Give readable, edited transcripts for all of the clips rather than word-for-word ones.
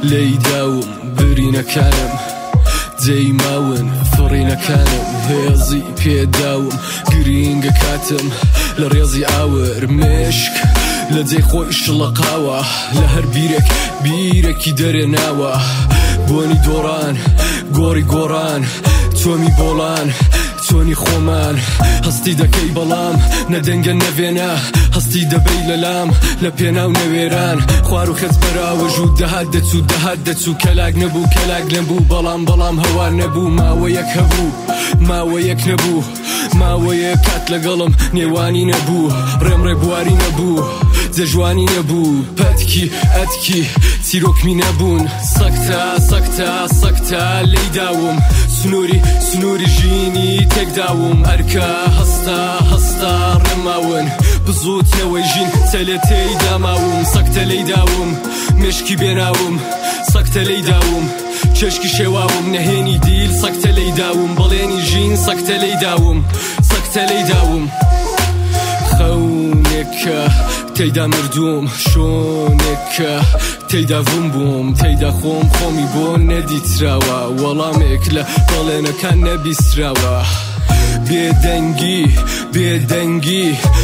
لەیداوم برینەکانم دەیماون فڕینەکانم هێزی پێداوم گرینگە کاتم لە ڕێزی ئاور مشک لە جێی خۆی شڵەقاوە لە هەر بیرێکی دەرێناوە بۆنی دۆڕان گۆڕی گۆڕان تۆمی بۆڵان تۆنی خۆمان هەستی دەکەی بەڵام نەدەنگە نەڤێنە هەستی دەبەی لەلام لە پێناو نەوێران خوار و خەت بەراوەژ و دەهات دەچوو کەلاک نەبوو بەڵام هەوار نەبوو ماوەیەک هەبوو ماوەیەک نەبوو ماوەیەک کات لەگەڵم نێوانی نەبوو ڕێمڕێ بواری نەبوو جەژوانی نەبوو پەتکی ئەتکی چیرۆکمی نەبوون سەکتە لەیداوم سنووری ژینی تێکداوم ئەرکە هەستا ڕێماون بزووتەوەی ژین چەلێتەی داماوم سەکتە لەیداوم مشکی بێناوم سەکتە لەیداوم چێشکی شێواوم نەهێنی دیل سەکتە لەیداوم بەڵێنی ژین سەکتە لەیداوم خەونێکە تێیدا مردوم شۆنێکە تێیدا ڤوم بووم تێیدا خۆمی بۆ نەدیتراوە وەڵامێک لە بەڵێنەکان نەبیستراوە بێدەنگی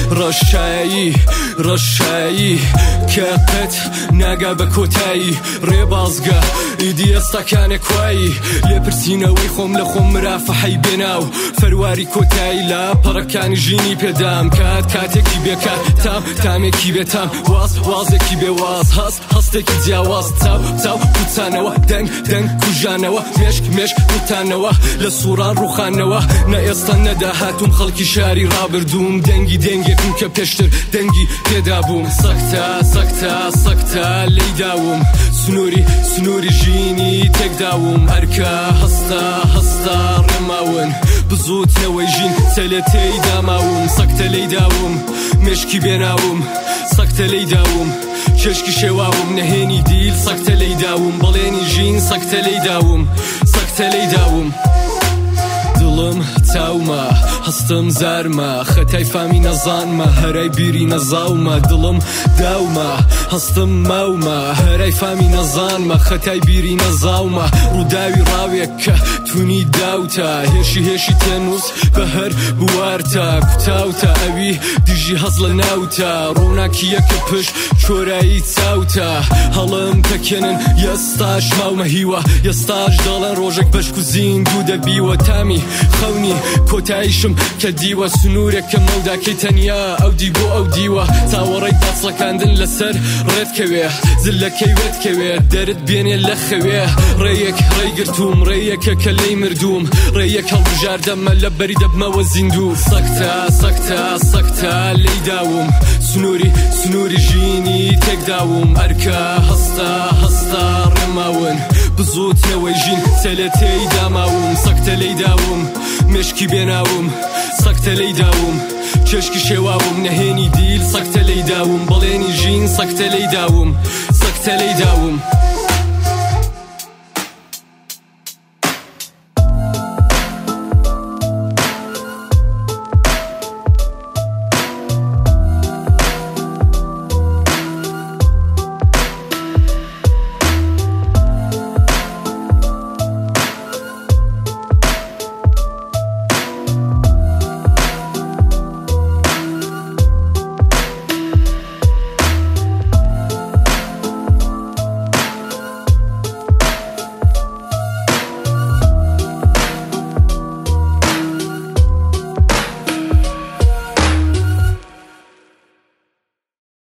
ڕەشایی کە قەت ناگا بە کۆتایی ڕێبازگە ئیدی ئێستاکانێک کوایی لێپرسینەوەی خۆم لە خۆم مرافەحەی بێناو فەرواری کۆتایی لە پەڕەکانی ژینی پێدام کاتێکی بێکات تامێکی بێتام وازێکی بێواز هەستێکی جیاواز چاو کوتانەوە دەنگ کوژانەوە مێشک کوتانەوە لە سووران ڕوخانەوە نە ئێستا نەداهاتوم خەڵکی شاری ڕابردوم دەنگێکم کە پێشتر دەنگی تێدا بووم سەکتە لەیداوم سنووری ژینی تێکداوم ئەرکە هەستا ڕێماون بزووتەوەی ژین چەلێتەی داماوم سەکتە لەیداوم مشکی بێناوم سەکتە لەیداوم چێشکی شێواوم نەهێنی دیل سەکتە لەیداوم بەڵێنی ژین سەکتە لەیداوم دڵم تاومە هەستم زارمە خەتای فامی نەزانمە هەرای بیری نەزاومە دڵم داومە هەستم ماومە هەرای فامی نەزانمە خەتای بیری نەزاومە ڕووداوی ڕاوێک کە تونی داوتە هێشی تێنووس بە هەر بوارتە کوتاوتە ئەوی دیژی هەز لە ناوتە ڕووناکی یەکە پشت چۆرایی چاوتە هەڵم پەکێنن یەستاش ماومە هیوە یەستاش دەڵێن ڕۆژێک بەشک و زیندوو دەبیوە تامی خەونی کۆتاییشم کە دیوە سنوورێکە مەوداکەی تەنیا ئەو دی بۆ ئەو دیوە چاوەڕێی داچڵەکاندن لەسەر ڕێتکەوێ زلەکەی وێتکەوێ دەرت بێنێ لە خەوێ ڕێیەکگرتوم ڕێیەکە کە لەی مردوم ڕێیەک هەڵبژاردەمە لە بەری دەبمەوە زیندوو سەکتە لەیداوم سنووری ژینی تێکداوم ئەرکە هەستا ڕێماون بزووتەوەی ژین چەلێتەی داماوم سەکتە لەیداوم مشکی بێناوم سەکتە لەیداوم چێشکی شێواوم نەهێنی دیل سەکتە لەیداوم بەڵێنی ژین سەکتە لەیداوم